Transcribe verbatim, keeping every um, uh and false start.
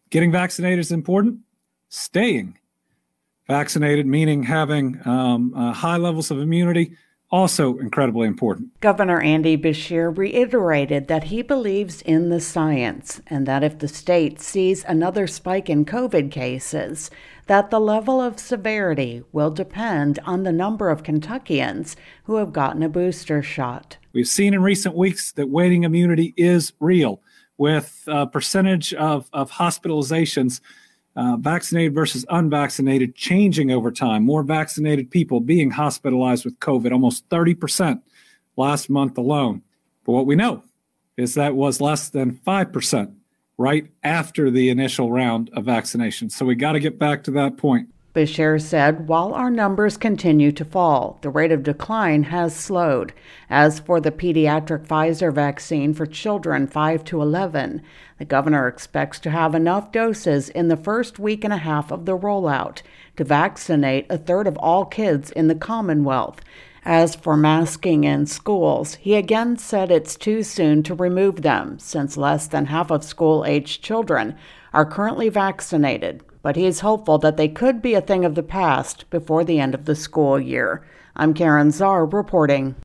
Getting vaccinated is important. Staying vaccinated, meaning having um, uh, high levels of immunity, also incredibly important. Governor Andy Beshear reiterated that he believes in the science and that if the state sees another spike in COVID cases, that the level of severity will depend on the number of Kentuckians who have gotten a booster shot. We've seen in recent weeks that waning immunity is real, with a percentage of, of hospitalizations Uh, vaccinated versus unvaccinated changing over time. More vaccinated people being hospitalized with COVID, almost thirty percent last month alone. But what we know is that was less than five percent right after the initial round of vaccination. So we got to get back to that point. Beshear said while our numbers continue to fall, the rate of decline has slowed. As for the pediatric Pfizer vaccine for children five to eleven, the governor expects to have enough doses in the first week and a half of the rollout to vaccinate a third of all kids in the Commonwealth. As for masking in schools, he again said it's too soon to remove them since less than half of school-aged children are currently vaccinated. But he's hopeful that they could be a thing of the past before the end of the school year. I'm Karen Czar reporting.